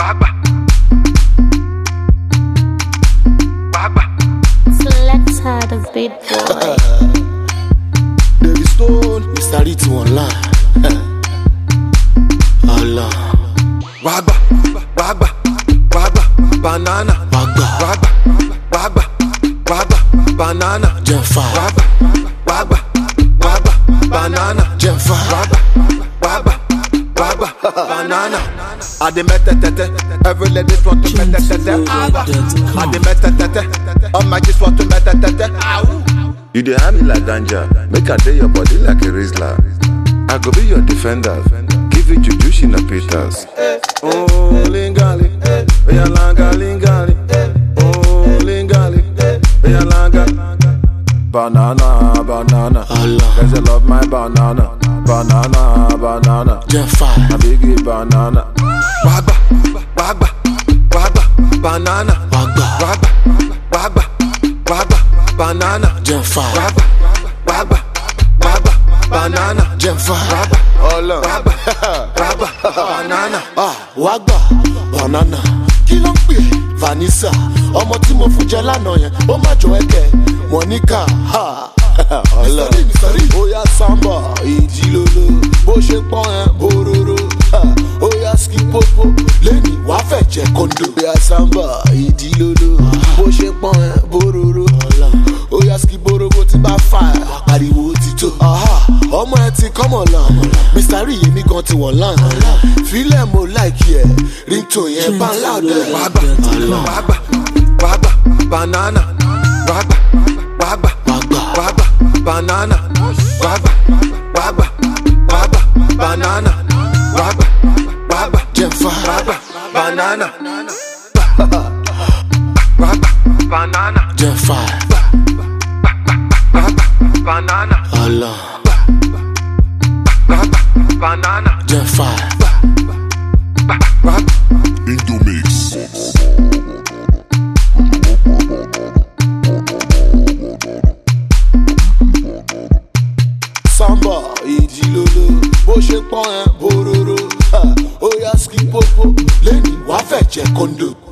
Selector the beat boy. David Stone, Mr. Riti online. Allah. Wagba, wagba, wagba, banana. Wagba, Wagba, wagba, wagba, banana. Jenfa, Wagba, wagba, wagba, banana. Jenfa, Wagba, wagba, wagba, banana. I dey metetete, every ladies want to metetete. I dey metetete, all my kids want to metetete. You dey hand me like ganja, make I dey your body like a Rizla. I go be your defender, give you juju Shina Peters. Oh, lingali, oya langa lingali. Oh, lingali, oya langa. Banana, banana. Allah. Cause I love my banana. Banana, banana. Jenfa, A biggie banana. Wagba, wagba, wagba, banana. Wagba, Wagba, wagba, wagba, banana. Jenfa, Wagba, wagba, wagba, banana. Jenfa, Wagba, wagba, banana. Wagba, banana. Kí ló ń pè? Vanessa, ọmọ tí mo fún jẹ lánàá yẹn, ó má jọ ẹ̀kẹ́. Monica, ha. Allah. Oya samba, ìdílolo, bó ṣe pọ́n ẹ̀ bororo. Oya skipopo, lẹ́ni wàá fẹ̀ jẹ́ kondo. Oya samba, ìdílolo, bó ṣe pọ́n ẹ̀ bororo. Oya skiborobo tí bá fà ẹ̀, ariwo ti tó. Ọmọ ẹ ti kọ́mọ̀ lan, Mr. Ri èmi gan ti wọ̀n lan. Fílẹ̀ mo láìkí ẹ̀, ringtone yẹn bá ńlá ọ̀dẹ̀. Wagba, wagba, wagba, banana. Wagba, wagba, wagba, banana. Wagba, wagba, wagba, banana. Wagba, wagba, Jenfa, wagba, banana. Wagba, banana. Jenfa, Wagba, banana. Allah. Wagba, banana. Jenfa, Wagba. Indomix. samba, ìdílolo, bó ṣe pọ́n ẹ̀ bororo. Oya skipopo, lẹ́ni wàá fẹ̀ jẹ́ kondo.